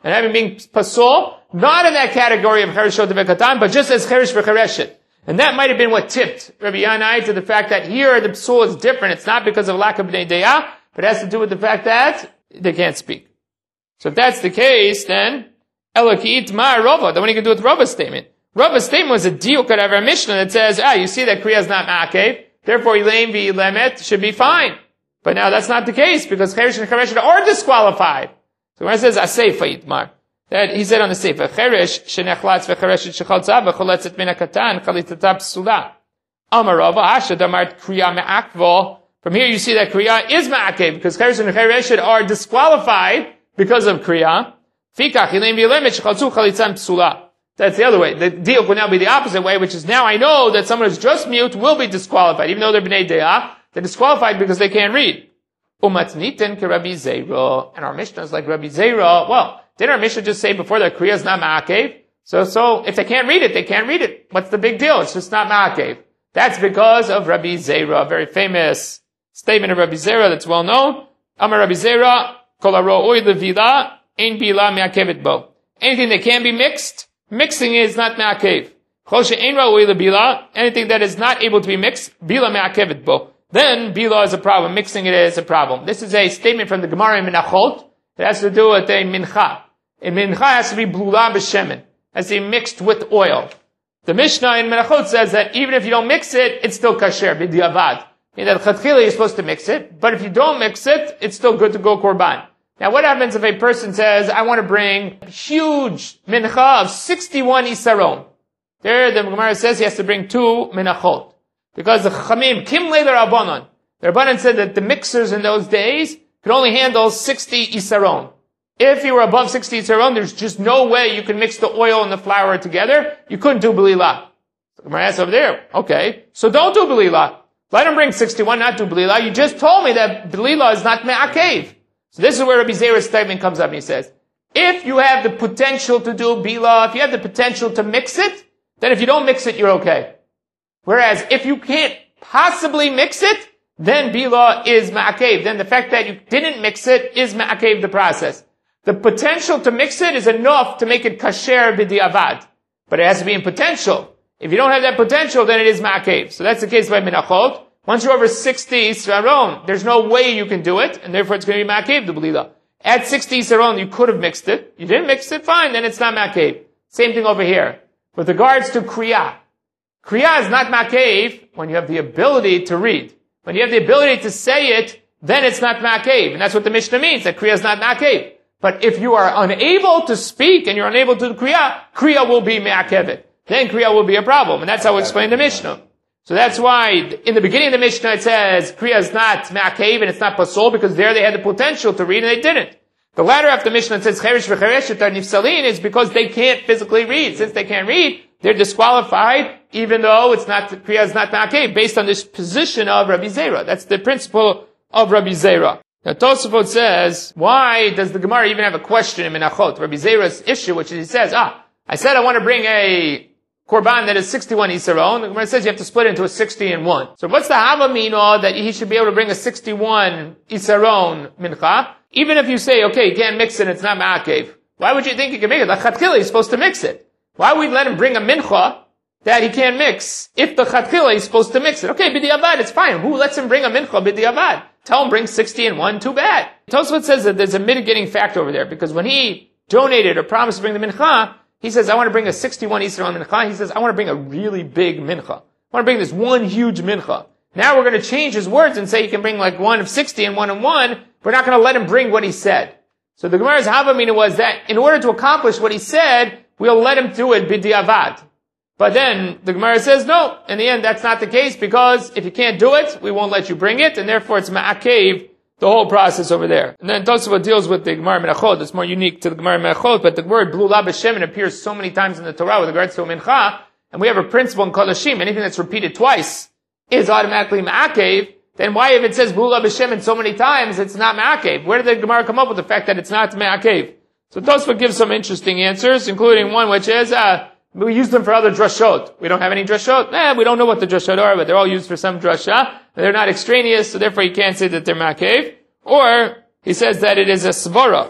and having being pasul, not in that category of Chereshot v'Katan, but just as Cheresh v'Chereshet. And that might have been what tipped Rabbi Yanai to the fact that here the pasul is different. It's not because of lack of Bnei De'ah, but it has to do with the fact that they can't speak. So if that's the case, then Elokit Mar Rava. Then what do you can do with Rava's statement? Rava's statement was a diuk out of our Mishnah that says, you see that Kriya is not Ma'akev, therefore Elaim v'Ilemet should be fine. But now that's not the case, because Cheresh and Chereshet are disqualified. So when it says Aseifa Yitmar, that he said on the Seifa, Cheresh shenechlatz v'Chereshet shechaltza v'choletzet min hakatan chalitata psula. Amar Rava Asha damart Kriya Ma'akvo. From here you see that Kriya is Ma'akev, because Cheresh and Chereshet are disqualified because of Kriya. Fikach Elaim v'Ilemet shechaltzu chalitzan psula. That's the other way. The deal would now be the opposite way, which is now I know that someone who's just mute will be disqualified, even though they're Bnei De'ah. They're disqualified because they can't read. Umatniten ke Rabbi Zeira. And our Mishnah is like Rabbi Zeira. Well, didn't our Mishnah just say before that Kriya is not Ma'akev? So if they can't read it, they can't read it. What's the big deal? It's just not Ma'akev. That's because of Rabbi Zeira, a very famous statement of Rabbi Zeira that's well known. Amar Rabbi Zeira, kol haro'oi levila, ein bila me'akevet bo. Anything that can be mixed, mixing is not Ma'akev. Chol she'ein ra'oi levila, anything that is not able to be mixed, bila me'akevet bo. Then bila is a problem. Mixing it is a problem. This is a statement from the Gemara in Menachot. It has to do with a mincha. A mincha has to be blula b'shemen. Has to be mixed with oil. The Mishnah in Menachot says that even if you don't mix it, it's still kasher, b'diavad. Meaning that chatchila you're supposed to mix it, but if you don't mix it, it's still good to go korban. Now what happens if a person says, I want to bring a huge mincha of 61 isaron? There the Gemara says he has to bring 2 menachot. Because the Chamim, Kim Leiler Rabbanon, the Rabbanon said that the mixers in those days could only handle 60 isaron. If you were above 60 isaron, there's just no way you could mix the oil and the flour together. You couldn't do Belila. The Gemara asks over there, okay, so don't do Belila. Let him bring 61, not do Belila. You just told me that Belila is not Me'akev. So this is where Rabbi Zeira's statement comes up and he says, if you have the potential to do Bila, if you have the potential to mix it, then if you don't mix it, you're okay. Whereas if you can't possibly mix it, then Bila is Ma'akev. Then the fact that you didn't mix it is Ma'akev the process. The potential to mix it is enough to make it kasher b'di'avad. But it has to be in potential. If you don't have that potential, then it is Ma'akev. So that's the case by Menachot. Once you're over 60 Saron, there's no way you can do it, and therefore it's going to be Ma'akev the Belila. At 60 Saron, you could have mixed it. You didn't mix it, fine, then it's not Ma'akev. Same thing over here. With regards to Kriya. Kriya is not Ma'akev when you have the ability to read. When you have the ability to say it, then it's not Ma'akev. And that's what the Mishnah means, that Kriya is not Ma'akev. But if you are unable to speak and you're unable to do Kriya, Kriya will be Ma'akevet. Then Kriya will be a problem. And that's how we explain the Mishnah. So that's why in the beginning of the Mishnah it says Kriya is not Ma'akev and it's not Pasol because there they had the potential to read and they didn't. The latter half of the Mishnah it says Cheresh v'Chereshet are nifsalin is because they can't physically read. Since they can't read, they're disqualified even though it's not, Kriya is not Ma'akev based on this position of Rabbi Zeira. That's the principle of Rabbi Zeira. Now Tosafot says, why does the Gemara even have a question in Menachot? Rabbi Zeira's issue, which is he says, I said I want to bring a korban that is 61 isaron. The Gemara says you have to split it into a 60 and 1. So what's the Havamino that he should be able to bring a 61 isaron mincha? Even if you say, okay, you can't mix it, it's not ma'akev. Why would you think you can make it? The chatchila is supposed to mix it. Why would we let him bring a mincha that he can't mix if the chatchila is supposed to mix it? Okay, b'diavad, it's fine. Who lets him bring a mincha b'diavad? Tell him bring 60 and 1, too bad. Tosfot says that there's a mitigating factor over there, because when he donated or promised to bring the mincha, he says, I want to bring a 61 Yisrael mincha. He says, I want to bring a really big mincha. I want to bring this one huge mincha. Now we're going to change his words and say he can bring like one of 60 and 1 of 1. We're not going to let him bring what he said. So the Gemara's Havamina was that in order to accomplish what he said, we'll let him do it b'diavad. But then the Gemara says, no, in the end that's not the case, because if you can't do it, we won't let you bring it, and therefore it's ma'akev, the whole process over there. And then Tosafot deals with the Gemara Menachot. It's more unique to the Gemara Menachot, but the word blula b'shemen appears so many times in the Torah with regards to a mincha, and we have a principle in Kodashim, anything that's repeated twice is automatically ma'akev. Then why, if it says blula b'shemen so many times, it's not ma'akev? Where did the Gemara come up with the fact that it's not ma'akev? So Tosafot gives some interesting answers, including one which is, we use them for other drashot. We don't have any drashot? We don't know what the drashot are, but they're all used for some drasha. They're not extraneous, so therefore you can't say that they're ma'akev. Or, he says that it is a svara.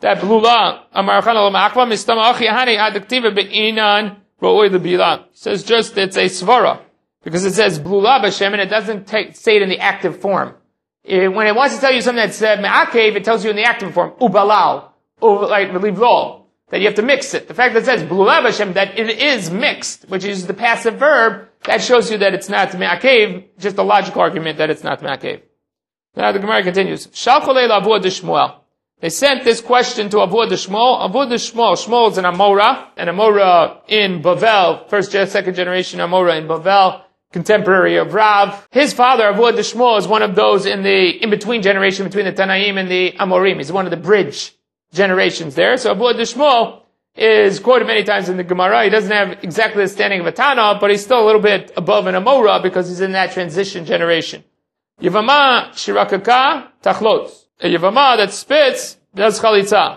that blula amar chana lo ma'akva mistama achi hani adiktiva be'inan ro'oi lebila. Says just it's a svara because it says blula b'shem and it doesn't say it in the active form. When it wants to tell you something that's me'akev, it tells you in the active form ubalal, like livlol, that you have to mix it. The fact that it says blula b'shem, that it is mixed, which is the passive verb, that shows you that it's not me'akev. Just a logical argument that it's not me'akev. Now the Gemara continues. Shalcholei l'avua de Shmuel. They sent this question to Avua de Shmuel. Avua de Shmuel. Shmuel is an Amora in Bavel, second generation Amora in Bavel, contemporary of Rav. His father, Avua de Shmuel, is one of those in the in-between generation between the Tanaim and the Amorim. He's one of the bridge generations there. So Avua de Shmuel is quoted many times in the Gemara. He doesn't have exactly the standing of a Tana, but he's still a little bit above an Amora because he's in that transition generation. Yevama shirakaka tachlot. A Yevama that spits does chalitza.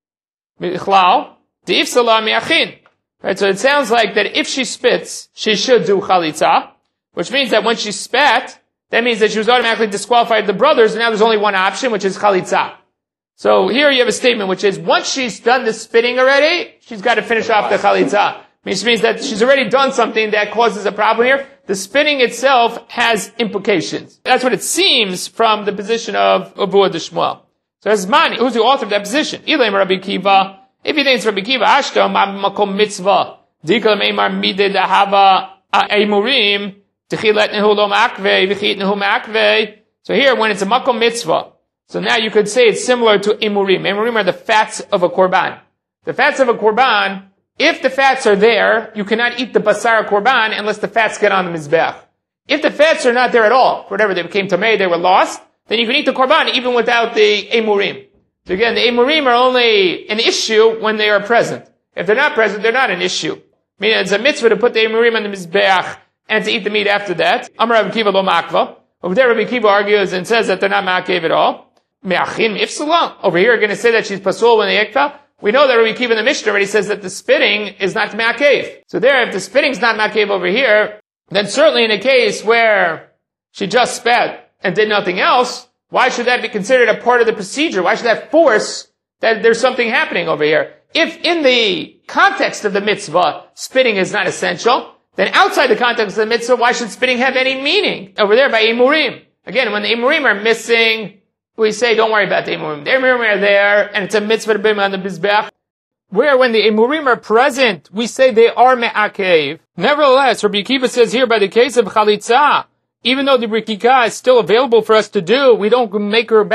Michlal deifsala miachin. Right, so it sounds like that if she spits, she should do chalitza, which means that when she spat, that means that she was automatically disqualified the brothers, and now there's only one option, which is chalitza. So here you have a statement which is, once she's done the spitting already, she's got to finish off the chalitza. Which means that she's already done something that causes a problem here. The spitting itself has implications. That's what it seems from the position of Avua de Shmuel. So it's Mani, who's the author of that position? Ilaim Rabbi Kiva. If you think it's Rabbi Kiva, Ashta, Makom Mitzvah, Dikal Meimar Mide Dahava Eimurim, Techilet Nehu Lo Makve, Vichit Nehu Makve. So here, when it's a Makom Mitzvah, so now you could say it's similar to Eimurim. Eimurim are the fats of a Korban. The fats of a Korban, if the fats are there, you cannot eat the basar korban unless the fats get on the mizbeach. If the fats are not there at all, whatever, they became tamei, they were lost, then you can eat the korban even without the emurim. So again, the emurim are only an issue when they are present. If they're not present, they're not an issue. Meaning it's a mitzvah to put the emurim on the mizbeach and to eat the meat after that. Amar Rabbi Kiva lo makva. Over there, Rabbi Kiva argues and says that they're not ma'akev at all. Me'achim ifsala. Over here, you're going to say that she's pasul when they ekta. We know that Rabbi Kiva in the Mishnah already says that the spitting is not ma'akev. So there, if the spitting is not ma'akev over here, then certainly in a case where she just spat and did nothing else, why should that be considered a part of the procedure? Why should that force that there's something happening over here? If in the context of the mitzvah, spitting is not essential, then outside the context of the mitzvah, why should spitting have any meaning? Over there by emurim. Again, when the emurim are missing, we say, don't worry about the emurim. The emurim are there, and it's a mitzvah to bring them on the mizbeach. Where when the emurim are present, we say they are me'akev. Nevertheless, Rabbi Akiva says here, by the case of chalitza, even though the rikika is still available for us to do, we don't make her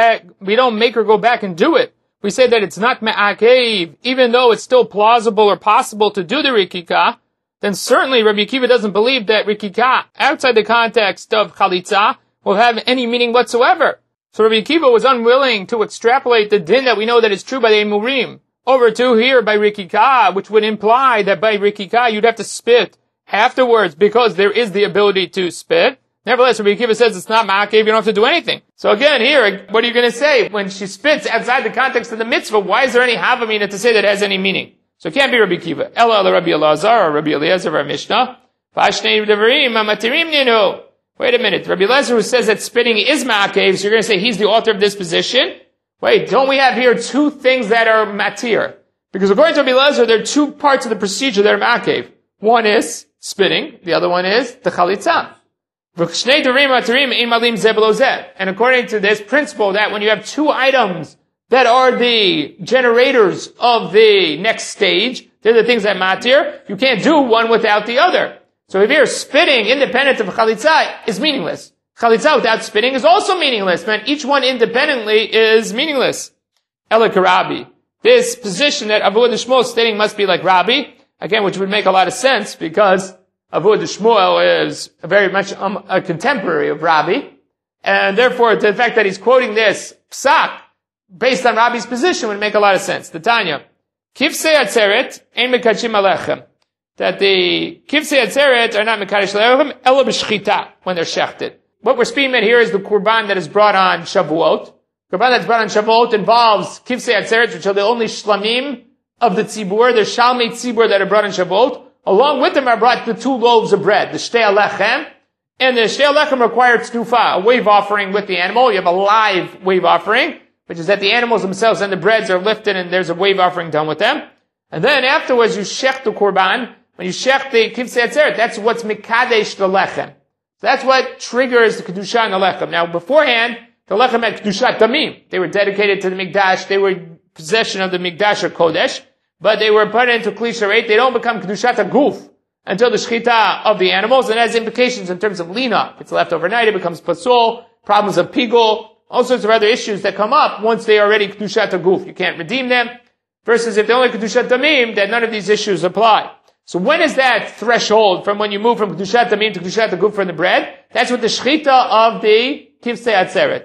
go back and do it. We say that it's not me'akev, even though it's still plausible or possible to do the rikika, then certainly Rabbi Akiva doesn't believe that rikika, outside the context of chalitza, will have any meaning whatsoever. So Rabbi Akiva was unwilling to extrapolate the din that we know that is true by the emurim over to here by rikika, which would imply that by rikika you'd have to spit afterwards because there is the ability to spit. Nevertheless, Rabbi Akiva says it's not ma'akev, you don't have to do anything. So again, here, what are you going to say? When she spits outside the context of the mitzvah, why is there any havamina to say that it has any meaning? So it can't be Rabbi Akiva. Ela Rabbi Elazar or Rabbi Eliezer or Mishnah. Vashnei devarim amatirim ninu. Wait a minute. Rabbi Eliezer who says that spitting is ma'akev, so you're going to say he's the author of this position? Wait, don't we have here two things that are matir? Because according to Rabbi Eliezer, there are two parts of the procedure that are ma'akev. One is spitting, the other one is the chalitza. And according to this principle that when you have two items that are the generators of the next stage, they're the things that matir, you can't do one without the other. So if you're spitting independent of chalitza is meaningless. Chalitza without spitting is also meaningless, man. Each one independently is meaningless. Elek Rabbi. This position that Avua de Shmuel is stating must be like Rabbi, again, which would make a lot of sense because Avua de Shmuel is very much a contemporary of Rabbi, and therefore the fact that he's quoting this psak based on Rabbi's position would make a lot of sense. The Tanya, Kivsei Atzeret ein mekadshim alechem. That the Kivsei Atzeret are not mekadesh alechem ela b'shchita when they're shechted. What we're speaking about here is the Qurban that is brought on Shavuot. Qurban that's brought on Shavuot involves Kivsei Atzeret, which are the only shlamim of the tzibur, the shalmei tzibur that are brought on Shavuot. Along with them are brought the 2 loaves of bread, the shtei alechem, and the shtei alechem required tzufa, a wave offering with the animal. You have a live wave offering, which is that the animals themselves and the breads are lifted and there's a wave offering done with them. And then afterwards you shech the korban. When you shech the kivsei atzeret, that's what's mikadesh the lechem. So that's what triggers the kedusha and the lechem. Now beforehand, the lechem had kedushat damim. They were dedicated to the mikdash. They were possession of the mikdash or kodesh, but they were put into kli sharet. They don't become kedushat aguf until the shechita of the animals, and it has implications in terms of lina. If it's left overnight, it becomes pasul. Problems of pigul, all sorts of other issues that come up once they are already kedushat aguf. You can't redeem them. Versus if they're only kedushat damim, then none of these issues apply. So when is that threshold from when you move from kedushat damim to kedushat aguf for the bread? That's with the shechita of the kivsei atzeret.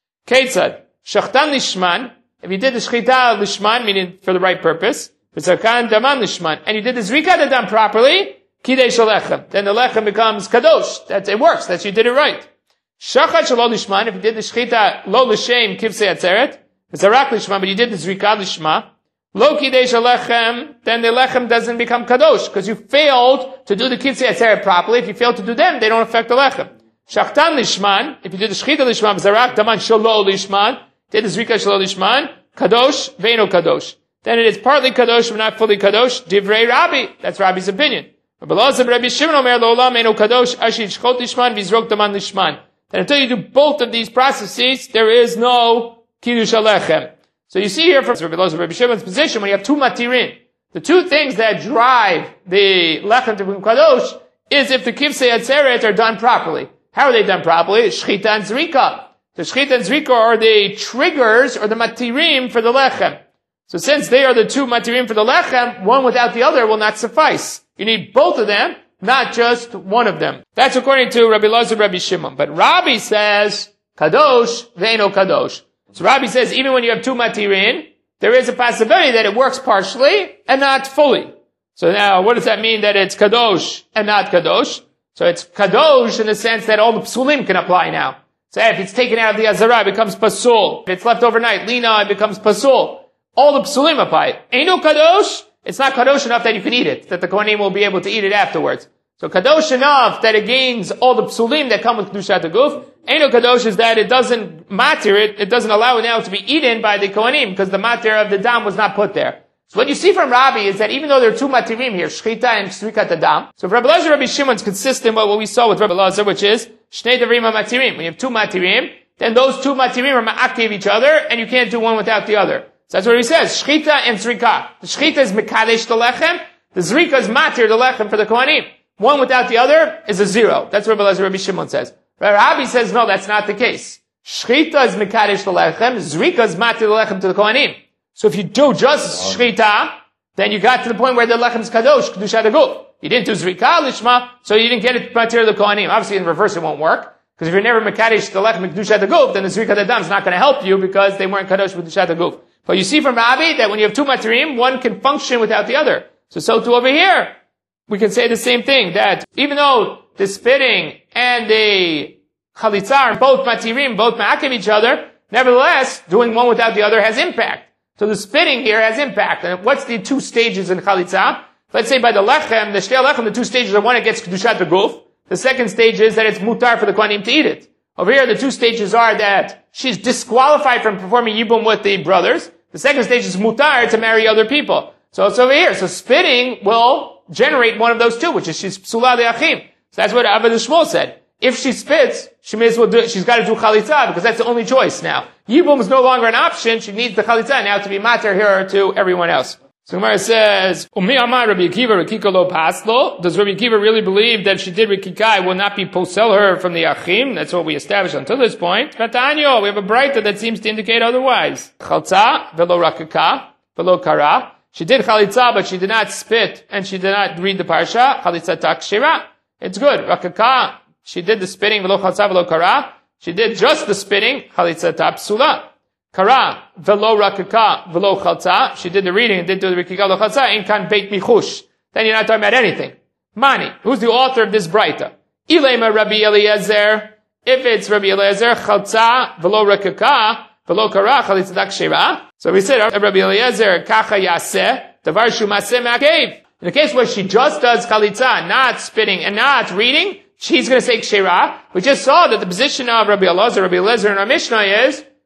Ketzad shachtan lishman. If you did the shechita lishman, meaning for the right purpose, v'zarkan daman lishman, and you did the zrika dadam properly, kidei shalechem, then the lechem becomes kadosh. It works. That you did it right. Shachat shelo lishman. If you did the shechita lo l'shem kivsei atzeret, v'zarak lishman, but you did the zrika lishma, lo kidei shalechem, then the lechem doesn't become kadosh because you failed to do the kivsei atzeret properly. If you fail to do them, they don't affect the lechem. Shachtan lishman. If you did the shechita lishman, v'zarak daman shelo lishman, did the zrika shelo lishman, kadosh veino kadosh. Then it is partly kadosh but not fully kadosh. Divrei Rabbi. That's Rabbi's opinion. Rabbi Shimon omer lo'olam veino kadosh ashid shchot lishman v'zrok daman lishman. And until you do both of these processes, there is no kiddush alechem. So you see here from Rabbi Shimon's position, when you have two matirin, the two things that drive the lechem to become kadosh is if the kivsei atzeret are done properly. How are they done properly? Shchita and zrika. The shechita and zrika are the triggers or the matirim for the lechem. So since they are the two matirim for the lechem, one without the other will not suffice. You need both of them, not just one of them. That's according to Rabbi Elazar, Rabbi Shimon. But Rabbi says, kadosh ve'eno kadosh. So Rabbi says, even when you have two matirim, there is a possibility that it works partially and not fully. So now, what does that mean that it's kadosh and not kadosh? So it's kadosh in the sense that all the psulim can apply now. So if it's taken out of the azara, it becomes pasul. If it's left overnight, lina, it becomes pasul. All the psulim apply. Eino kadosh, it's not kadosh enough that you can eat it, that the kohanim will be able to eat it afterwards. So kadosh enough that it gains all the psulim that come with kedushat aguf. Eino kadosh is that it doesn't matter, it doesn't allow it now to be eaten by the kohanim because the matter of the dam was not put there. So what you see from Rabbi is that even though there are two matirim here, shchita and zrikat adam, so if Rabbi Elazar, Rabbi Shimon is consistent with what we saw with Rabbi Elazar, which is shnei davrim matirim. When you have two matirim, then those two matirim are ma'akev each other, and you can't do one without the other. So that's what he says, shchita and zrika. The shchita is mekadesh the lechem, the zrika is matir the lechem for the kohanim. One without the other is a zero. That's what Rabbi Elazar, Rabbi Shimon says. Rabbi says, no, that's not the case. Shchita is mekadesh the lechem, zrika is matir the lechem to the kohanim. So if you do just shchita, then you got to the point where the lechem is kadosh, kedushat aguf. You didn't do zrika lishma, so you didn't get it material of the kohanim. Obviously in reverse it won't work, because if you're never mekadesh the lechem kedushat aguf, then the zrika dadam is not going to help you because they weren't kadosh with kedushat aguf. But you see from Rabbi that when you have two matirim, one can function without the other. So too over here, we can say the same thing, that even though the spitting and the chalitza are both matirim, both ma'akev each other, nevertheless, doing one without the other has impact. So the spitting here has impact. And what's the two stages in chalitza? Let's say by the lechem, the shtei lechem, the two stages are one, it gets kedushat aguf. The second stage is that it's mutar for the kohanim to eat it. Over here, the two stages are that she's disqualified from performing yibum with the brothers. The second stage is mutar to marry other people. So it's over here. So spitting will generate one of those two, which is she's psula le'achim. So that's what Avad Shmuel said. If she spits, she may as well she's got to do chalitza because that's the only choice now. Yibum is no longer an option. She needs the chalitza now to be mater here to everyone else. So Gemara says, Umi Amar Rabbi Akiva Rikika lo paslo. Does Rabbi Akiva really believe that if she did Rikika, it will not be posel her from the achim? That's what we established until this point. Katanyo, we have a braita that seems to indicate otherwise. Chalza velo rakaka velo kara. She did chalitza, but she did not spit and she did not read the parsha. Chalitza tak shira. It's good. Rakaka. She did the spitting, velo chalza, velo kara. She did just the spitting, chalitza ta psula. Kara, velo rakaka, velo chalza. She did the reading and didn't do the rikika, velo chalza. In kan beit michush. Then you're not talking about anything. Mani, who's the author of this braita? Ilema Rabbi Eliezer. If it's Rabbi Eliezer, chalza, velo rakaka, velo kara, chalitza ta kshira. So we said, Rabbi Eliezer, kacha yaseh, davar shu maseh ma'akev. In the case where she just does chalitza, not spitting and not reading, she's going to say kshira. We just saw that the position of Rabbi Elazar and our Mishnah is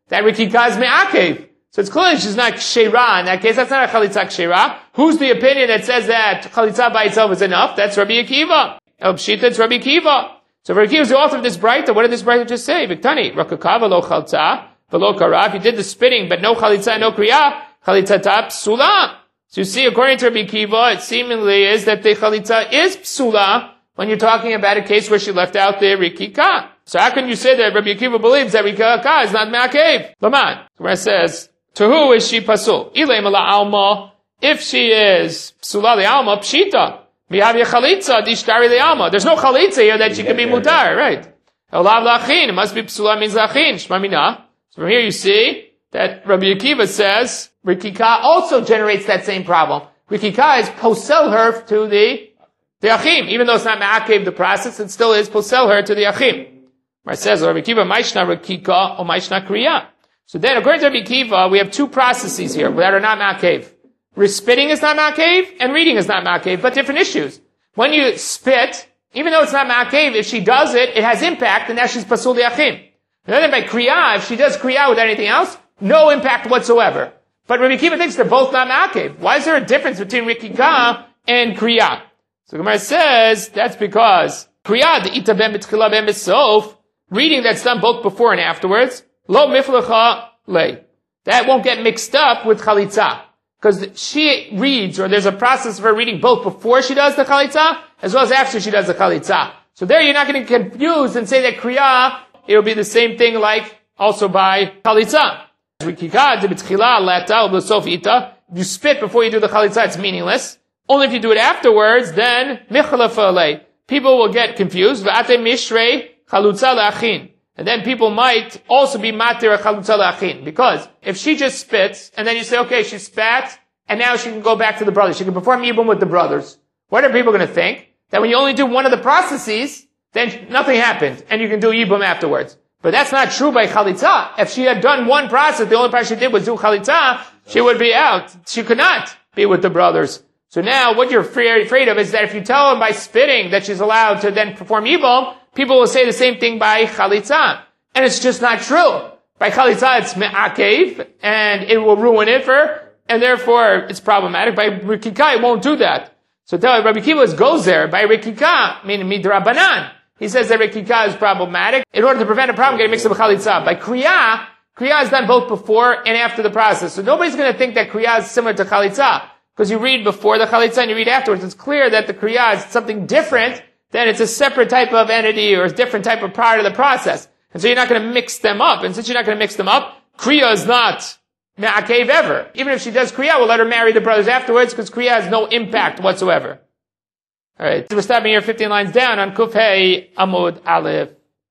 that Rikika is me'akev. So it's clear she's not kshera in that case. That's not a chalitza kshera. Who's the opinion that says that chalitza by itself is enough? That's Rabbi Akiva. El Pshita, it's Rabbi Akiva. So Rabbi Akiva is the author of this Braita. What did this Braita just say? Viktani, Rakakava lo chalta, velo kara. If you did the spitting, but no chalitza, no kriya, chalitza ta psula. So you see, according to Rabbi Akiva, it seemingly is that the chalitza is psula when you're talking about a case where she left out the rikika. So how can you say that Rabbi Akiva believes that rikika is not ma'akev? Laman. Where it says, to who is she pasul? Ilay mala alma. If she is psula the alma, pshita. Mihavya chalitza, dishtari the alma. There's no chalitza here that she can be mutar, right? Elav lachin. It must be psula means lachin. Shmamina. So from here you see that Rabbi Akiva says, rikika also generates that same problem. Rikika is posel her to the achim. Even though it's not ma'akev the process, it still is posel her to the achim. Where it says, Rabbi Akiva, maishna rikika or maishna kriya. So then, according to Rabbi Akiva, we have two processes here that are not ma'akev. Spitting is not ma'akev, and reading is not ma'akev, but different issues. When you spit, even though it's not ma'akev, if she does it, it has impact, and now she's pasul li'achim. And then by kriya, if she does kriya with anything else, no impact whatsoever. But Rabbi Akiva thinks they're both not ma'akev. Why is there a difference between rikika and kriya? So Gemara says, that's because kriya, the ita ben b'tchila ben b'sof, reading that's done both before and afterwards, lo miflecha le. That won't get mixed up with chalitza. Because she reads, or there's a process of her reading both before she does the chalitza, as well as after she does the chalitza. So there you're not going to get confused and say that kriya, it'll be the same thing like also by chalitza. If you spit before you do the chalitza, it's meaningless. Only if you do it afterwards, then michlefa le. People will get confused. V'ate mishrei chalutza le'achin. And then people might also be matir chalutza le'achin. Because if she just spits, and then you say, okay, she spat, and now she can go back to the brothers. She can perform yibum with the brothers. What are people going to think? That when you only do one of the processes, then nothing happened, and you can do yibum afterwards. But that's not true by chalitza. If she had done one process, the only process she did was do chalitza, she would be out. She could not be with the brothers. So now what you're afraid of is that if you tell them by spitting that she's allowed to then perform yibum, people will say the same thing by chalitza. And it's just not true. By chalitza, it's me'akev, and it will ruin it for her, and therefore it's problematic. By rikika, it won't do that. So Rabbi Akiva goes there. By rikika, meaning midrabanan, he says that rikika is problematic. In order to prevent a problem getting mixed up with chalitza. By kriya is done both before and after the process. So nobody's going to think that kriya is similar to chalitza. Because you read before the chalitza and you read afterwards. It's clear that the kriya is something different, then it's a separate type of entity or a different type of part of the process. And so you're not going to mix them up. And since you're not going to mix them up, kriya is not me'akev ever. Even if she does kriya, we'll let her marry the brothers afterwards because kriya has no impact whatsoever. Alright, so we're stopping here 15 lines down on Kuf Hey Amud Aleph.